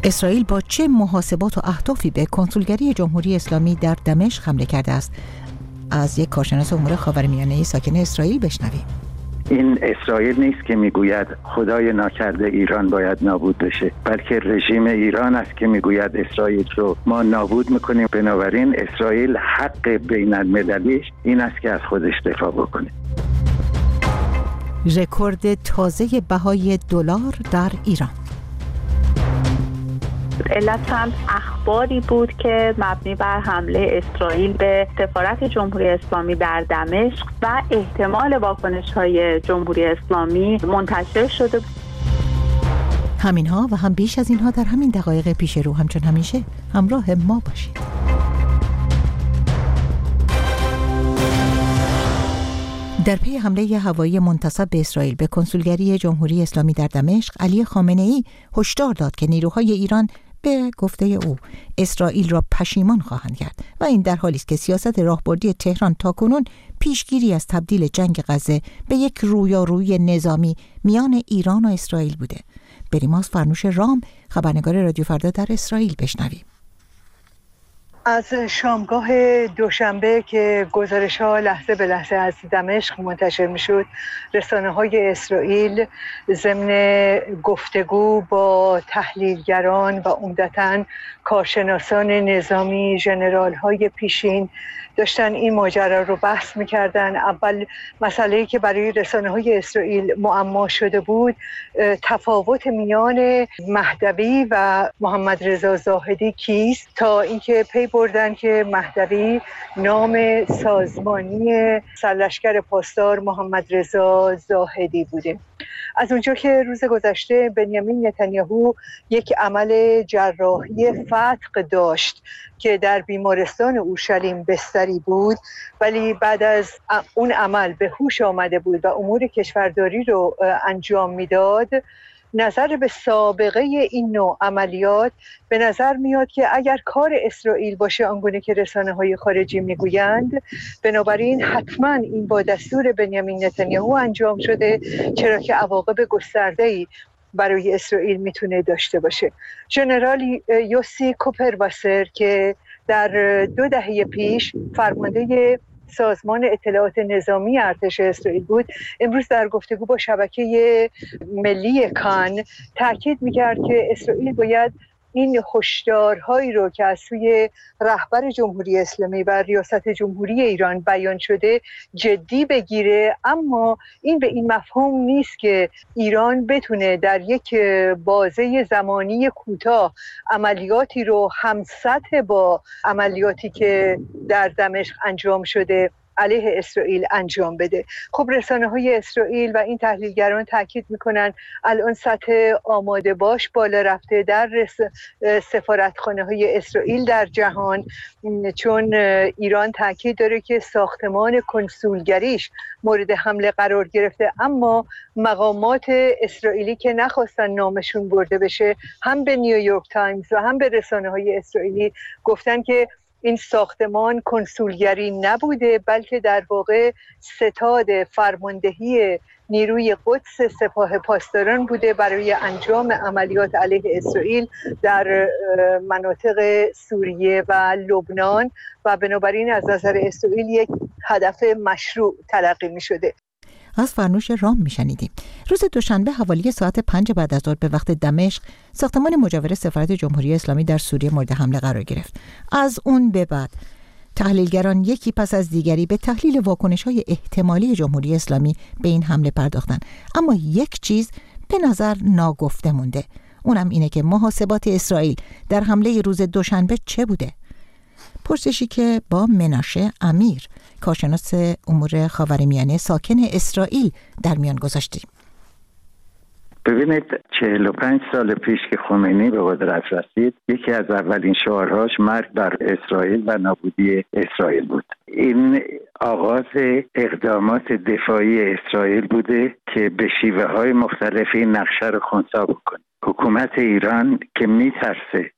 اسرائیل با چه محاسبات و اهدافی به کنسولگری جمهوری اسلامی در دمشق حمله کرده است؟ از یک کارشناس امور خاورمیانه ساکن اسرائیل بشنویم. این اسرائیل نیست که میگوید خدای ناکرده ایران باید نابود بشه، بلکه رژیم ایران است که میگوید اسرائیل رو ما نابود میکنیم. بنابراین اسرائیل حق بین المللیش این است که از خودش دفاع بکنه. رکورد تازه بهای دلار در ایران. علت هم اخباری بود که مبنی بر حمله اسرائیل به سفارت جمهوری اسلامی در دمشق و احتمال واکنش‌های جمهوری اسلامی منتشر شده بود. همینها و هم بیش از اینها در همین دقایق پیش رو. همچون همیشه همراه ما باشید. در پی حمله هوایی منتصب به اسرائیل به کنسولگری جمهوری اسلامی در دمشق، علی خامنه‌ای هشدار داد که نیروهای ایران به گفته او اسرائیل را پشیمان خواهند کرد و این در حالی است که سیاست راهبردی تهران تاکنون پیشگیری از تبدیل جنگ غزه به یک رویارویی نظامی میان ایران و اسرائیل بوده. بریم از فرنوش رام، خبرنگار رادیو فردا در اسرائیل بشنویم. از شامگاه دوشنبه که گزارش‌ها لحظه به لحظه از دمشق منتشر می‌شد، رسانه‌های اسرائیل ضمن گفتگو با تحلیلگران و عمدتاً کارشناسان نظامی، ژنرال‌های پیشین داشتن این ماجرا رو بحث می‌کردن. اول مسئله‌ای که برای رسانه‌های اسرائیل معما شده بود، تفاوت میان مهدوی و محمد رضا زاهدی کیست، تا اینکه پی بردن که مهدوی نام سازمانی سرلشکر پاسدار محمد رضا زاهدی بوده. از اونجا که روز گذشته بنیامین نتانیاهو یک عمل جراحی فتق داشت که در بیمارستان اورشلیم بستری بود، ولی بعد از اون عمل به هوش آمده بود و امور کشورداری رو انجام میداد، نظر به سابقه این نوع عملیات به نظر میاد که اگر کار اسرائیل باشه آنگونه که رسانه‌های خارجی میگویند، بنابراین حتما این با دستور بنیامین نتانیاهو انجام شده، چرا که عواقب گسترده‌ای برای اسرائیل میتونه داشته باشه. ژنرال یوسی کوپرواسر که در 2 دهه پیش فرمانده سازمان اطلاعات نظامی ارتش اسرائیل بود، امروز در گفتگو با شبکه ملی کان تاکید می‌کرد که اسرائیل باید این هشدارهایی رو که از سوی رهبر جمهوری اسلامی و ریاست جمهوری ایران بیان شده جدی بگیره، اما این به این مفهوم نیست که ایران بتونه در یک بازه زمانی کوتاه عملیاتی رو همسطح با عملیاتی که در دمشق انجام شده علیه اسرائیل انجام بده. خب رسانه‌های اسرائیل و این تحلیلگران تاکید میکنن الان سطح آماده باش بالا رفته در سفارتخانه‌های اسرائیل در جهان، چون ایران تاکید داره که ساختمان کنسولگریش مورد حمله قرار گرفته، اما مقامات اسرائیلی که نخواستن نامشون برده بشه هم به نیویورک تایمز و هم به رسانه‌های اسرائیلی گفتن که این ساختمان کنسولگری نبوده، بلکه در واقع ستاد فرماندهی نیروی قدس سپاه پاسداران بوده برای انجام عملیات علیه اسرائیل در مناطق سوریه و لبنان و بنابراین از نظر اسرائیل یک هدف مشروع تلقی می شده. از فرنوش رام میشنیدیم. روز دوشنبه حوالی ساعت 5 بعد از ظهر به وقت دمشق، ساختمان مجاور سفارت جمهوری اسلامی در سوریه مورد حمله قرار گرفت. از اون به بعد تحلیلگران یکی پس از دیگری به تحلیل واکنش‌های احتمالی جمهوری اسلامی به این حمله پرداختند، اما یک چیز به نظر ناگفته مونده، اونم اینه که محاسبات اسرائیل در حمله روز دوشنبه چه بوده؟ پرسشی که با مناشه امیر، کارشناس امور خاورمیانه ساکن اسرائیل، در میان گذاشتیم. ببینید 45 سال پیش که خمینی به قدرت رسید، یکی از اولین شعارهاش مرگ بر اسرائیل و نابودی اسرائیل بود. این آغاز اقدامات دفاعی اسرائیل بوده که به شیوه‌های مختلفی نقشه رو خنثی بکنه. حکومت ایران که میترسه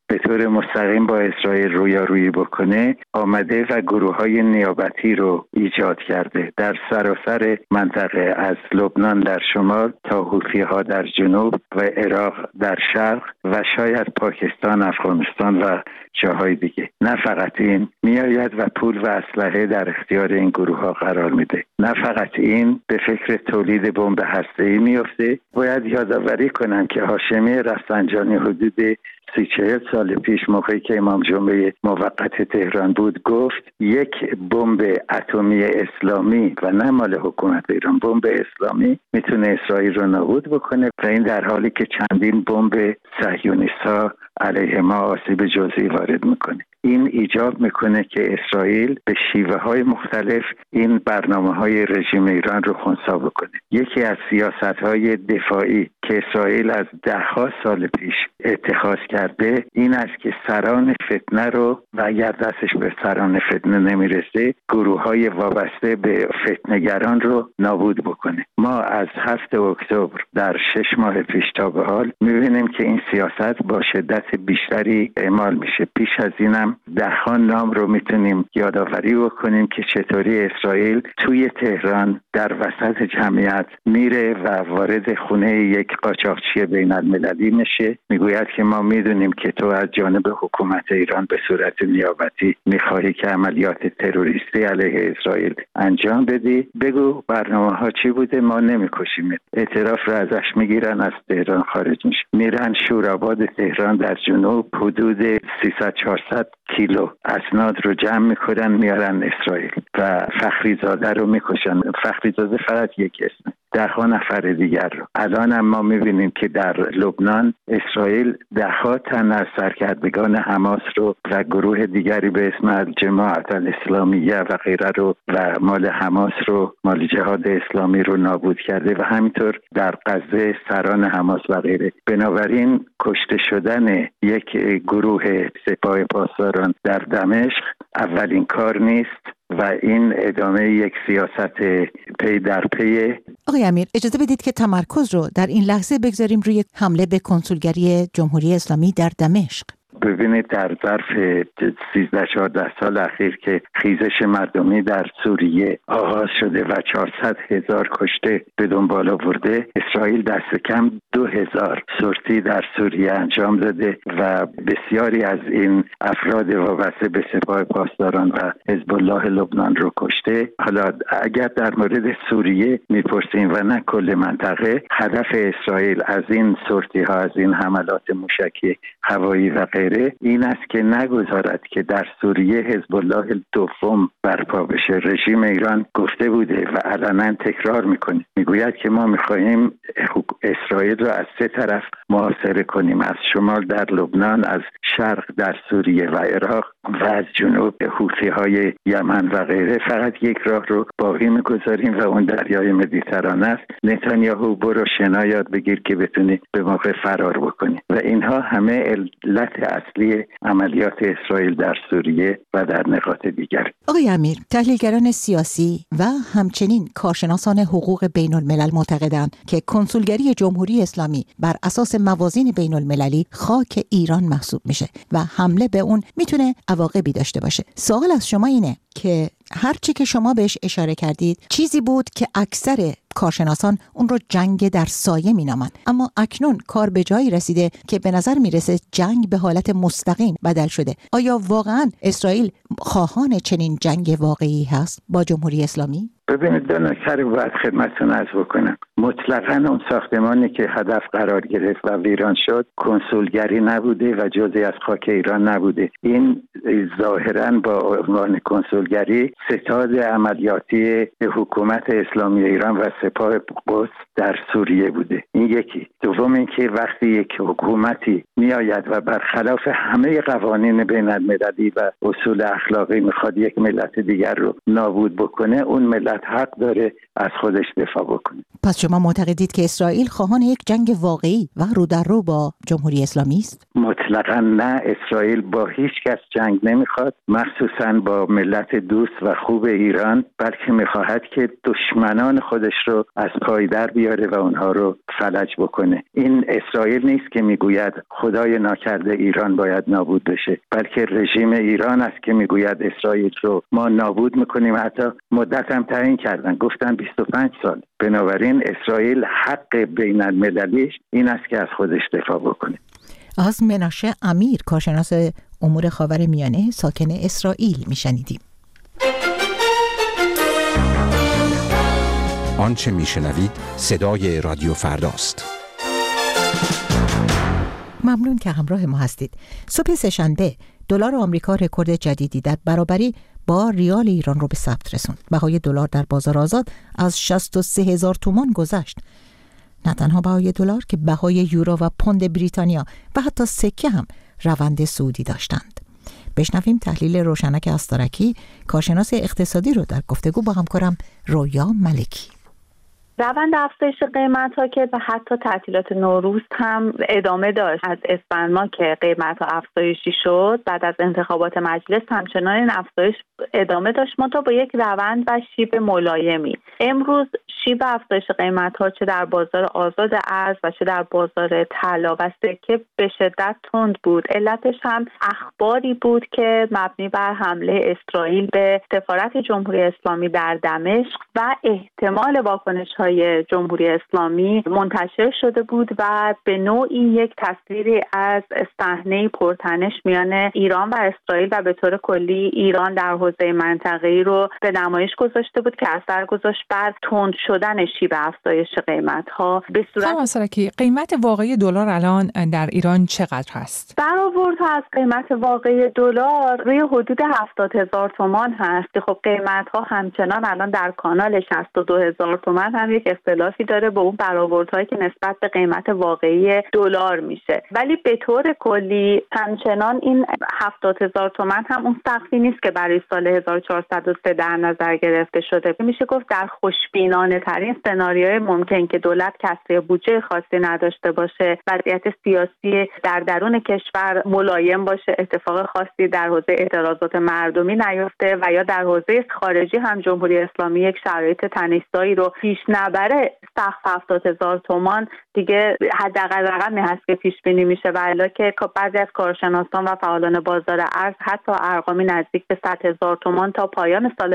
به طور مستقیم با اسرائیل رویارویی بکنه آمده و گروه‌های نیابتی رو ایجاد کرده در سراسر منطقه، از لبنان در شمال تا حوثی‌ها در جنوب و عراق در شرق و شاید پاکستان، افغانستان و جاهای دیگه. نه فقط این، میآید و پول و اسلحه در اختیار این گروه‌ها قرار میده. نه فقط این، به فکر تولید بمب هسته‌ای میفته. باید یادآوری کنم که هاشمی رفسنجانی حدود 30-40 سال پیش موقعی که امام جمعه موقت تهران بود گفت یک بمب اتمی اسلامی و نه مال حکومت ایران، بمب اسلامی میتونه اسرائیل رو نابود بکنه و این در حالی که چندین بمب صهیونیست‌ها علیه ما آسیب جزئی وارد میکنه. این ایجاب میکنه که اسرائیل به شیوه‌های مختلف این برنامه‌های رژیم ایران رو خنثی بکنه. یکی از سیاست‌های دفاعی که اسرائیل از 10 سال پیش اتخاذ کرده این است که سران فتنه رو و اگر دستش به سران فتنه نمیرسه گروه‌های وابسته به فتنه‌گران رو نابود بکنه. ما از 7 اکتبر در 6 ماه پیش تا به حال می‌بینیم که این سیاست با شدت بیشتری اعمال میشه. پیش از اینم 10 نام رو میتونیم یادآوری بکنیم که چطوری اسرائیل توی تهران در وسط جمعیت میره و وارد خونه یک قاچاقچی بین المللی میشه، میگوید که ما میدونیم که تو از جانب حکومت ایران به صورت نیابتی میخواهی که عملیات تروریستی علیه اسرائیل انجام بدی، بگو برنامه ها چی بوده، ما نمیکشیم. اعتراف رو ازش میگیرن، از تهران خارج میشه، میرن شوراباد تهران در جنوب، حدود 300-400 کیلو اسناد رو جمع میکنن میارن اسرائیل و فخریزاده رو میکشن. فخریزاده فقط یک اسم، 10 نفر دیگر رو. الان هم ما میبینیم که در لبنان اسرائیل 10 تن از سرکردگان حماس رو و گروه دیگری به اسم الجماعة الاسلامیه و غیره رو و مال حماس رو، مال جهاد اسلامی رو نابود کرده و همینطور در غزه سران حماس و غیره. بنابراین کشته شدن یک گروه سپاه پاسداران در دمشق اولین کار نیست و این ادامه یک سیاست پی در پی. آقای امیر، اجازه بدید که تمرکز رو در این لحظه بگذاریم روی حمله به کنسولگری جمهوری اسلامی در دمشق. ببینید در ظرف 13-14 سال اخیر که خیزش مردمی در سوریه آغاز شده و 400,000 کشته به دنبال آورده، اسرائیل دست کم 2,000 سورتی در سوریه انجام داده و بسیاری از این افراد وابسته به سپاه پاسداران و حزب الله لبنان رو کشته. حالا اگر در مورد سوریه میپرسیم و نه کل منطقه، هدف اسرائیل از این سورتی ها، از این حملات موشکی هوایی و غیره این است که نگذارد که در سوریه حزب الله دوم برپا بشه. رژیم ایران گفته بوده و علنا تکرار میکنه، میگوید که ما میخواهیم اسرائیل را از 3 طرف محاصره کنیم، از شمال در لبنان، از شرق در سوریه و عراق و از جنوب حوثی‌های یمن و غیره. فقط یک راه رو باقی میگذاریم و اون دریای مدیترانه است. نتانیاهو برو شنا یاد بگیر که بتونی به موقع فرار بکنی. و اینها همه علت اصلی عملیات اسرائیل در سوریه و در نقاط دیگر. آقای امیر، تحلیلگران سیاسی و همچنین کارشناسان حقوق بین الملل معتقدند که کنسولگری جمهوری اسلامی بر اساس موازین بین المللی خاک ایران محسوب میشه و حمله به اون میتونه عواقبی داشته باشه. سوال از شما اینه که هرچی که شما بهش اشاره کردید چیزی بود که اکثر کارشناسان اون رو جنگ در سایه مینامند، اما اکنون کار به جایی رسیده که به نظر میرسه جنگ به حالت مستقیم بدل شده. آیا واقعا اسرائیل خواهان چنین جنگ واقعی هست با جمهوری اسلامی؟ ببینید دو نکته رو باید خدمتتون عرض بکنم. مطلقاً اون ساختمانی که هدف قرار گرفت و ویران شد کنسولگری نبوده و جزئی از خاک ایران نبوده. این ظاهراً با عنوان کنسولگری ستاد عملیاتی حکومت اسلامی ایران و سپاه قدس در سوریه بوده. این یکی. دوم اینکه وقتی یک حکومتی میآید و برخلاف همه قوانین بین المللی و اصول اخلاقی میخواد یک ملت دیگر رو نابود بکنه، اون ملت حق داره از خودش دفاع بکنه. پس شما معتقدید که اسرائیل خواهان یک جنگ واقعی و رو در رو با جمهوری اسلامی است؟ مطلقاً نه. اسرائیل با هیچ کس جنگ نمیخواد، مخصوصاً با ملت دوست و خوب ایران، بلکه میخواهد که دشمنان خودش رو از پای در بیاره و اونها رو فلج بکنه. این اسرائیل نیست که میگوید خدای ناکرده ایران باید نابود بشه، بلکه رژیم ایران است که میگوید اسرائیل رو ما نابود میکنیم. حتی مدت هم تعیین کردن، گفتن 25 سال. بنابراین اسرائیل حق بین المللیش این است که از خودش دفاع بکنه. از مناشه امیر، کارشناس امور خاورمیانه ساکن اسرائیل میشنیدیم. آنچه میشنوید صدای رادیو فرداست. ممنون که همراه ما هستید. صبح سه‌شنبه دلار آمریکا رکورد جدیدی در برابری با ریال ایران رو به ثبت رسوند. بهای دلار در بازار آزاد از 63,000 تومان گذشت. نه تنها بهای دلار که بهای یورو و پوند بریتانیا و حتی سکه هم روند صعودی داشتند. بشنویم تحلیل روشنک استارکی، کارشناس اقتصادی رو در گفتگو با همکارم رویا ملکی. روند افزایش قیمت‌ها که به حتی تعطیلات نوروز هم ادامه داشت. از اسفند ماه که قیمت‌ها افزایشی شد، بعد از انتخابات مجلس همچنان این افزایش ادامه داشت، منتها با یک روند و شیب ملایمی. امروز شیب افزایش قیمت‌ها چه در بازار آزاد ارز و چه در بازار طلا و سکه به شدت تند بود. علتش هم اخباری بود که مبنی بر حمله اسرائیل به سفارت جمهوری اسلامی در دمشق و احتمال واکنش‌های جمهوری اسلامی منتشر شده بود و به نوعی یک تصویری از صحنه پرتنش میان ایران و اسرائیل و به طور کلی ایران در حوزه منطقه‌ای رو به نمایش گذاشته بود که اثر گذاشت بر تند شدن شیب افزایش قیمت‌ها. به صورت مسلکی قیمت واقعی دلار الان در ایران چقدر هست؟ برآوردها از قیمت واقعی دلار روی حدود 70,000 تومان هست که خب قیمت‌ها همچنان الان در کانال 62,000 تومان هم یک اختلافی داره با اون برآوردهایی که نسبت به قیمت واقعی دلار میشه، ولی به طور کلی همچنان این 70,000 تومان هم اون سقفی نیست که برای سال 1403 در نظر گرفته شده. میشه گفت در خوشبینانه ترین سناریوی ممکن که دولت کسری بودجه خاصی نداشته باشه، وضعیت سیاسی در درون کشور ملایم باشه، اتفاق خاصی در حوزه اعتراضات مردمی نیفته و یا در حوزه خارجی هم جمهوری اسلامی یک شرایط تنش‌زایی رو پیش نبره، سقف 70,000 تومان دیگه حداقل رقمی هست که پیش بینی میشه و الا که بعضی از کارشناسان و فعالان بازار ارز حتی ارقامی نزدیک به 100,000 تومان تا پایان سال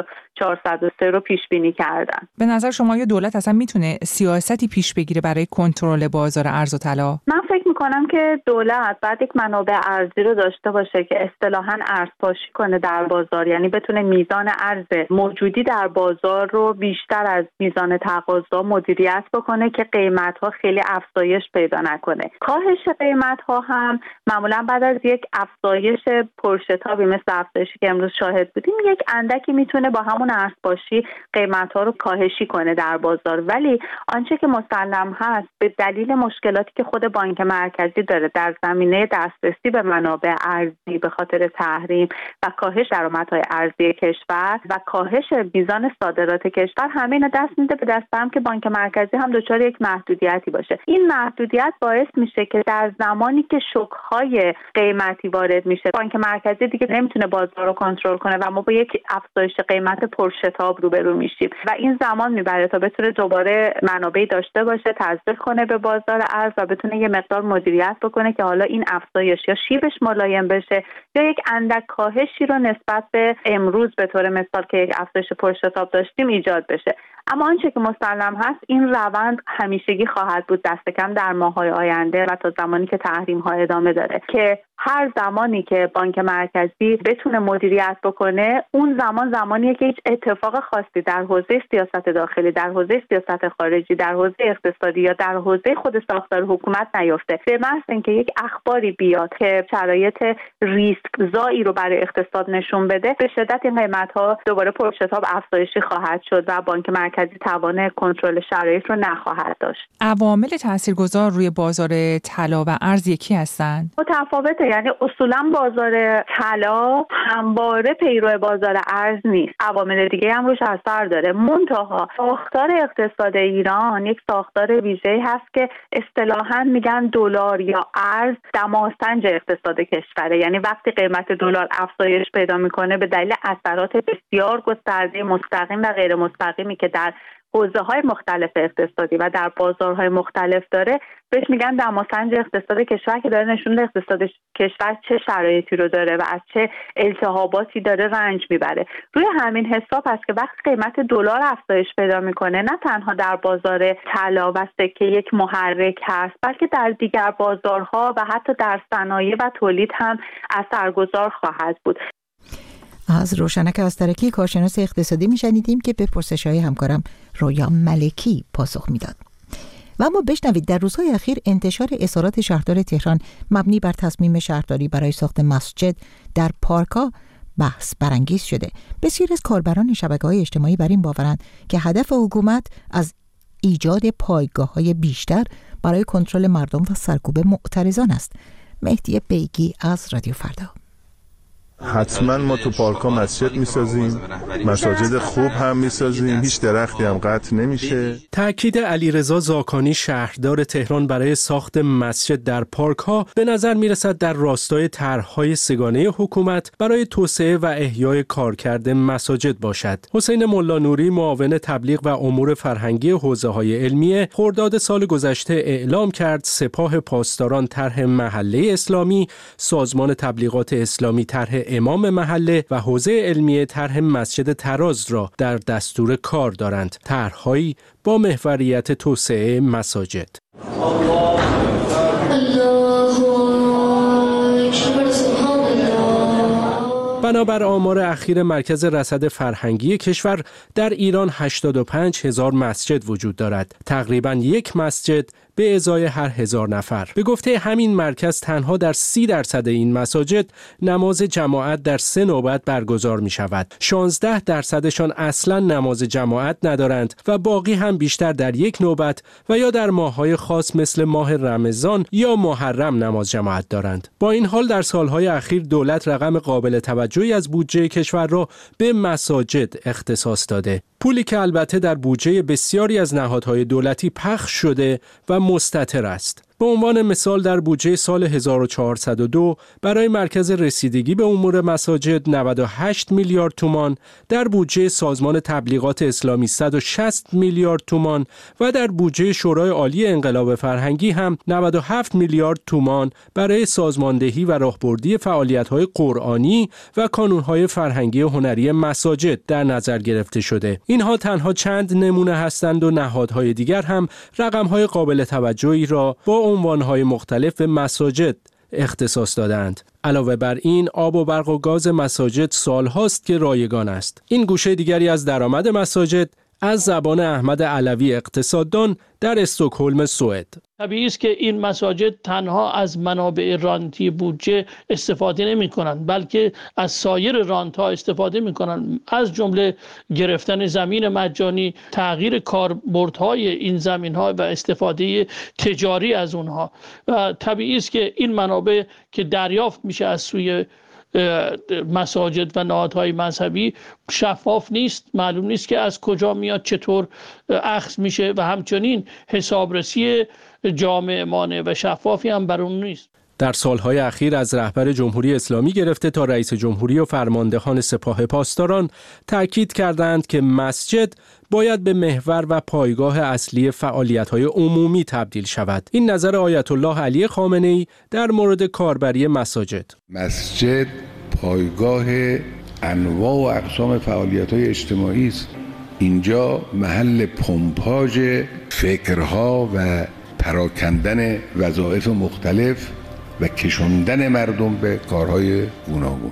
1403 رو پیش بینی کردن. به نظر شما یا دولت اصلا میتونه سیاستی پیش بگیره برای کنترل بازار ارز و طلا؟ من فکر میکنم که دولت بعد یک منابع ارزی رو داشته باشه که اصطلاحاً ارزپاشی کنه در بازار، یعنی بتونه میزان ارز موجودی در بازار رو بیشتر از میزان تقاضا مدیریت بکنه که قیمت‌ها خیلی افزایش پیدا نکنه. کاهش قیمت‌ها هم معمولاً بعد از یک افزایش پرشتابی مثل افزایشی که امروز شاهد بودیم یک اندکی میتونه با همون ارزپاشی قیمت‌ها رو کاهشی کنه در بازار، ولی آنچه که مسلم هست به دلیل مشکلاتی که خود بانک مرکزی داره در زمینه دسترسی به منابع ارزی به خاطر تحریم و کاهش درآمدهای ارزی کشور و کاهش میزان صادرات کشور، همین دست میده به دست هم که بانک مرکزی هم دچار یک محدودیتی باشه. این محدودیت باعث میشه که در زمانی که شوک‌های قیمتی وارد میشه، بانک مرکزی دیگه نمیتونه بازار رو کنترل کنه و ما با یک افزایش قیمت پرشتاب روبرو میشیم و این زمان میبره تا بتونه دوباره منابعی داشته باشه، تزریق کنه به بازار ارز و بتونه یه مقدار مدیریت بکنه که حالا این افزایش یا شیبش ملایم بشه یا یک اندک کاهشی رو نسبت به امروز به طور مثال که یک افزایش پرشتاب داشتیم ایجاد بشه. اما آنچه که مسلم هست این روند همیشگی خواهد بود، دست کم در ماه‌های آینده و تا زمانی که تحریم‌ها ادامه داره، که هر زمانی که بانک مرکزی بتونه مدیریت بکنه اون زمانیه که هیچ اتفاق خاصی در حوزه سیاست داخلی، در حوزه سیاست خارجی، در حوزه اقتصادی یا در حوزه خود ساختار حکومت نیفته. به محض اینکه یک اخباری بیاد که شرایط ریسک زایی رو برای اقتصاد نشون بده، به شدت این قیمت‌ها دوباره پرشتاب افزایشی خواهد شد و بانک مرکزی توان کنترل شرایط رو نخواهد داشت. عوامل تاثیرگذار روی بازار طلا و ارز یکی هستند؟ متفاوته، یعنی اصولا بازار طلا همواره پیرو بازار ارز نیست، عوامل دیگه هم روش اثر داره. منتها ساختار اقتصاد ایران یک ساختار ویژه‌ای هست که اصطلاحاً میگن دلار یا ارز دماسنج اقتصاد کشوره. یعنی وقتی قیمت دلار افزایش پیدا میکنه به دلیل اثرات بسیار گسترده مستقیم و غیر مستقیمی که در حوزه‌های مختلف اقتصادی و در بازارهای مختلف داره، بهش میگن دماسنج اقتصاد کشور، که داره نشون میده اقتصاد کشور چه شرایطی رو داره و از چه التهاباتی داره رنج میبره. روی همین حساب هست که وقتی قیمت دلار افزایش پیدا میکنه، نه تنها در بازار طلا و سکه یک محرک هست، بلکه در دیگر بازارها و حتی در صنایع و تولید هم اثرگذار خواهد بود. از روشنک آسترکی، کارشناس اقتصادی میشنیدیم که به پرسش‌های همکارم رویا ملکی پاسخ میداد. و اما بشنوید، در روزهای اخیر انتشار اظهارات شهردار تهران مبنی بر تصمیم شهرداری برای ساخت مسجد در پارک‌ها بحث برانگیز شده. بسیاری از کاربران شبکه‌های اجتماعی بر این باورند که هدف حکومت از ایجاد پایگاه‌های بیشتر برای کنترل مردم و سرکوب معترضان است. مهدی بیگی از رادیو فردا. حتما ما تو پارک‌ها مسجد می‌سازیم، مساجد خوب هم می‌سازیم، هیچ درختی هم قطع نمیشه. تأکید علیرضا زاکانی شهردار تهران برای ساخت مسجد در پارک‌ها به نظر می‌رسد در راستای طرح‌های سه‌گانه حکومت برای توسعه و احیای کارکرد مساجد باشد. حسین ملانوری، معاون تبلیغ و امور فرهنگی حوزه‌های علمیه، خرداد سال گذشته اعلام کرد سپاه پاسداران طرح محله اسلامی، سازمان تبلیغات اسلامی طرح امام محله و حوزه علمیه طرح مسجد تراز را در دستور کار دارند. طرح‌هایی با محوریت توسعه مساجد. بنابر آمار اخیر مرکز رصد فرهنگی کشور، در ایران 85,000 مسجد وجود دارد. تقریباً یک مسجد به ازای هر 1000 نفر. به گفته همین مرکز تنها در 30% این مساجد نماز جماعت در 3 نوبت برگزار می شود. 16% اصلا نماز جماعت ندارند و باقی هم بیشتر در یک نوبت و یا در ماه‌های خاص مثل ماه رمضان یا محرم نماز جماعت دارند. با این حال در سالهای اخیر دولت رقم قابل توجهی از بودجه کشور را به مساجد اختصاص داده. پولی که البته در بودجه بسیاری از نهادهای دولتی پخش شده و مستتر است. به عنوان مثال در بودجه سال 1402 برای مرکز رسیدگی به امور مساجد 98 میلیارد تومان، در بودجه سازمان تبلیغات اسلامی 160 میلیارد تومان و در بودجه شورای عالی انقلاب فرهنگی هم 97 میلیارد تومان برای سازماندهی و راهبردی فعالیت‌های قرآنی و کانون‌های فرهنگی هنری مساجد در نظر گرفته شده. اینها تنها چند نمونه هستند و نهادهای دیگر هم رقم‌های قابل توجهی را با عنوان‌های مختلف به مساجد اختصاص دادند. علاوه بر این، آب و برق و گاز مساجد سالهاست که رایگان است. این گوشه دیگری از درآمد مساجد از زبان احمد علوی اقتصاددان در استکهلم سوئد. طبیعی است که این مساجد تنها از منابع رانتی بودجه استفاده نمی کنند، بلکه از سایر رانت ها استفاده می کنند، از جمله گرفتن زمین مجانی، تغییر کاربردهای این زمین ها و استفاده تجاری از اونها. و طبیعی است که این منابع که دریافت میشه از سوی مساجد و نهادهای مذهبی شفاف نیست، معلوم نیست که از کجا میاد، چطور اخذ میشه و همچنین حسابرسی جامعانه و شفافی هم بر اون نیست. در سالهای اخیر از رهبر جمهوری اسلامی گرفته تا رئیس جمهوری و فرماندهان سپاه پاسداران تأکید کردند که مسجد باید به محور و پایگاه اصلی فعالیت‌های عمومی تبدیل شود. این نظر آیت الله علی خامنه‌ای در مورد کاربری مساجد. مسجد پایگاه انواع و اقسام فعالیت‌های اجتماعی است. اینجا محل پمپاژ فکرها و پراکندن وظایف مختلف و کشوندن مردم به کارهای گوناگون.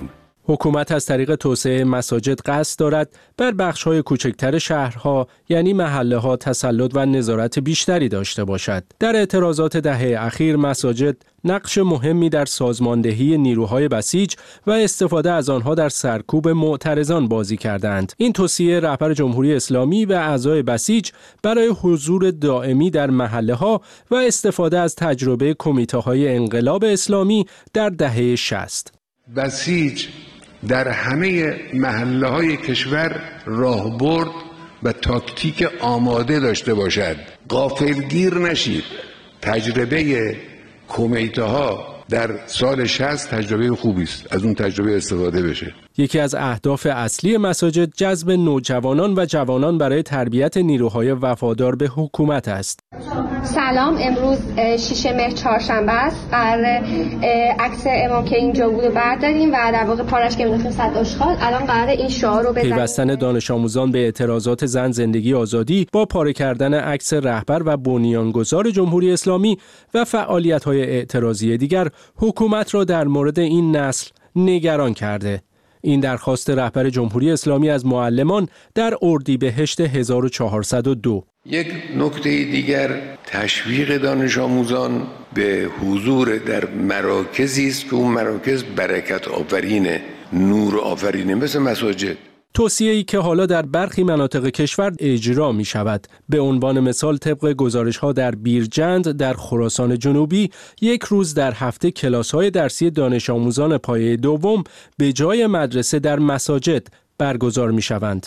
حکومت از طریق توسعه مساجد قصد دارد بر بخش‌های کوچکتر شهرها یعنی محله‌ها تسلط و نظارت بیشتری داشته باشد. در اعتراضات دهه اخیر مساجد نقش مهمی در سازماندهی نیروهای بسیج و استفاده از آنها در سرکوب معترضان بازی کردند. این توصیه رهبر جمهوری اسلامی و اعضای بسیج برای حضور دائمی در محله‌ها و استفاده از تجربه کمیته‌های انقلاب اسلامی در دهه 60. بسیج در همه محله‌های کشور راهبرد و تاکتیک آماده داشته باشد. غافلگیر نشید. تجربه کمیته‌ها در سال 60 تجربه خوبی است. از اون تجربه استفاده بشه. یکی از اهداف اصلی مساجد جذب نوجوانان و جوانان برای تربیت نیروهای وفادار به حکومت است. سلام، امروز 6 مهر چهارشنبه است. قرار عکس امام که اینجا بود برداریم و در واقع پارش که می‌رفتیم صد آشغال. الان قرار این شعار رو بزنیم. پیوستن دانش آموزان به اعتراضات زن زندگی آزادی با پاره کردن عکس رهبر و بنیانگذار جمهوری اسلامی و فعالیت‌های اعتراضی دیگر حکومت را در مورد این نسل نگران کرده. این درخواست رهبر جمهوری اسلامی از معلمان در اردیبهشت 1402. یک نکته دیگر تشویق دانش آموزان به حضور در مراکزی است که اون مراکز برکت آفرینه، نور آفرینه، مثل مساجد. توصیه‌ای که حالا در برخی مناطق کشور اجرا می شود. به عنوان مثال طبق گزارش‌ها در بیرجند در خراسان جنوبی 1 روز در هفته کلاس‌های درسی دانش آموزان پایه دوم به جای مدرسه در مساجد برگزار می شوند.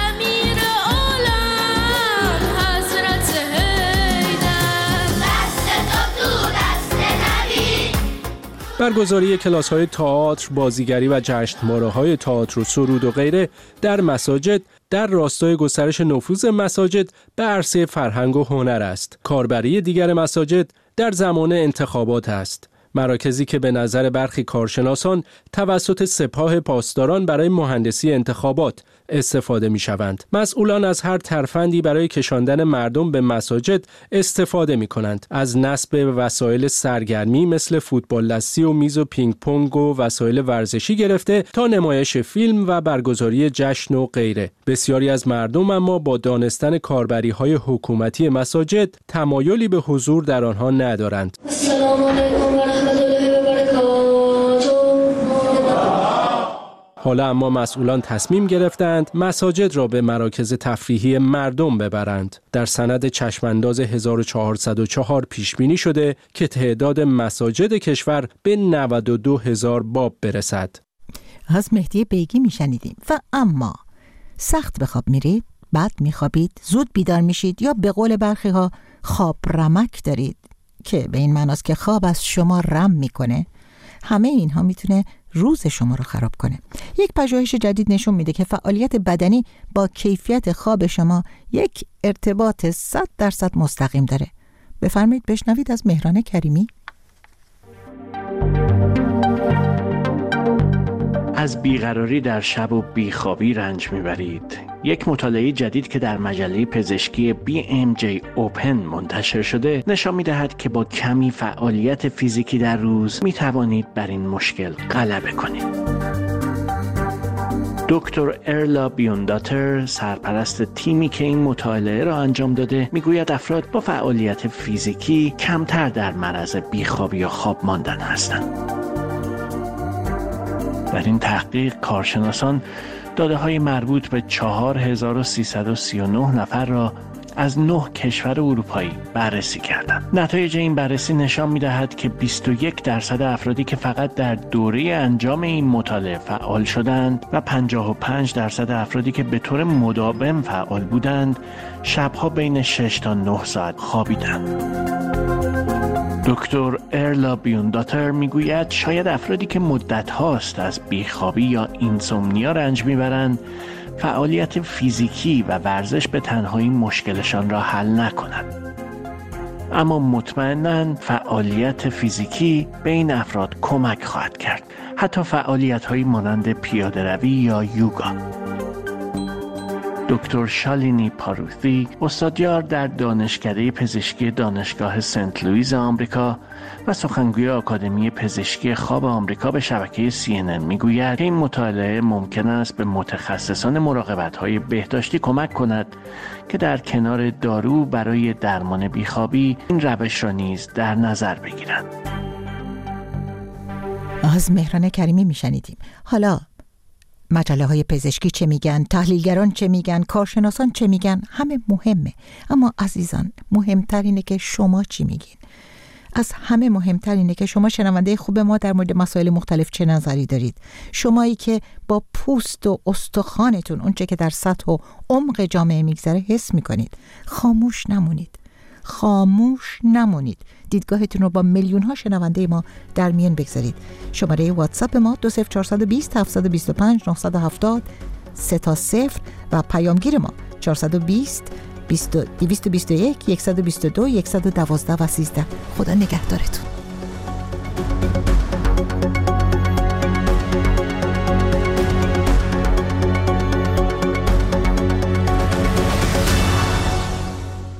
برگزاری کلاس‌های تئاتر، بازیگری و جشنواره‌های تئاتر و سرود و غیره در مساجد در راستای گسترش نفوذ مساجد به عرصه فرهنگ و هنر است. کاربری دیگر مساجد در زمان انتخابات است. مراکزی که به نظر برخی کارشناسان توسط سپاه پاسداران برای مهندسی انتخابات استفاده می شوند. مسئولان از هر ترفندی برای کشاندن مردم به مساجد استفاده می کنند. از نصب وسایل سرگرمی مثل فوتبال دستی و میز و پینگ پونگ و وسایل ورزشی گرفته تا نمایش فیلم و برگزاری جشن و غیره. بسیاری از مردم اما با دانستن کاربری‌های حکومتی مساجد تمایلی به حضور در آنها ندارند. السلام علیکم و رحمت الله و برکاته. حالا اما مسئولان تصمیم گرفتند مساجد را به مراکز تفریحی مردم ببرند. در سند چشمانداز 1404 پیش بینی شده که تعداد مساجد کشور به 92,000 باب برسد. از مهدی بیگی میشنیدیم. و اما سخت به خواب میرید، بد میخوابید، زود بیدار میشید یا به قول برخی ها خواب رمک دارید که به این معناست که خواب از شما رم میکنه، همه اینها میتونه روز شما رو خراب کنه. یک پژوهش جدید نشون میده که فعالیت بدنی با کیفیت خواب شما یک ارتباط 100% مستقیم داره. بفرمایید بشنوید از مهران کریمی. از بیقراری در شب و بیخوابی رنج میبرید. یک مطالعه جدید که در مجله پزشکی BMJ Open منتشر شده نشان میدهد که با کمی فعالیت فیزیکی در روز میتوانید بر این مشکل غلبه کنید. دکتر ارلا بیونداتر، سرپرست تیمی که این مطالعه را انجام داده، میگوید افراد با فعالیت فیزیکی کمتر در معرض بیخوابی یا خواب ماندن هستند. در این تحقیق کارشناسان داده‌های مربوط به 4339 نفر را از 9 کشور اروپایی بررسی کردند. نتایج این بررسی نشان می‌دهد که 21% افرادی که فقط در دوره انجام این مطالعه فعال شدند و 55% افرادی که به طور مداوم فعال بودند، شب‌ها بین 6 تا 9 ساعت خوابیدند. دکتر ارلا بیونداتر میگوید شاید افرادی که مدت هاست از بیخوابی یا اینسومنیا رنج میبرند فعالیت فیزیکی و ورزش به تنهایی مشکلشان را حل نکند. اما مطمئناً فعالیت فیزیکی به این افراد کمک خواهد کرد. حتی فعالیت هایی مانند پیاده روی یا یوگا. دکتر شالینی پاروتی، استادیار در دانشکده پزشکی دانشگاه سنت لوئیس آمریکا و سخنگوی آکادمی پزشکی خواب آمریکا به شبکه CNN میگوید که این مطالعه ممکن است به متخصصان مراقبت‌های بهداشتی کمک کند که در کنار دارو برای درمان بیخوابی این روش را نیز در نظر بگیرند. از مهران کریمی میشنیدیم. حالا مجله های پزشکی چه میگن، تحلیلگران چه میگن، کارشناسان چه میگن، همه مهمه. اما عزیزان، مهمتر اینه که شما چی میگین. از همه مهمتر اینه که شما شنونده خوب ما در مورد مسائل مختلف چه نظری دارید. شمایی که با پوست و استخوانتون اونچه که در سطح و عمق جامعه میگذره حس میکنید. خاموش نمونید. خاموش نمونید. دیدگاهتون رو با میلیون ها شنونده ما در میان بگذارید. شماره واتساپ ما 20420 725 970 3 و پیامگیر ما 420 221 122 112 و 13. خدا نگهدارتون.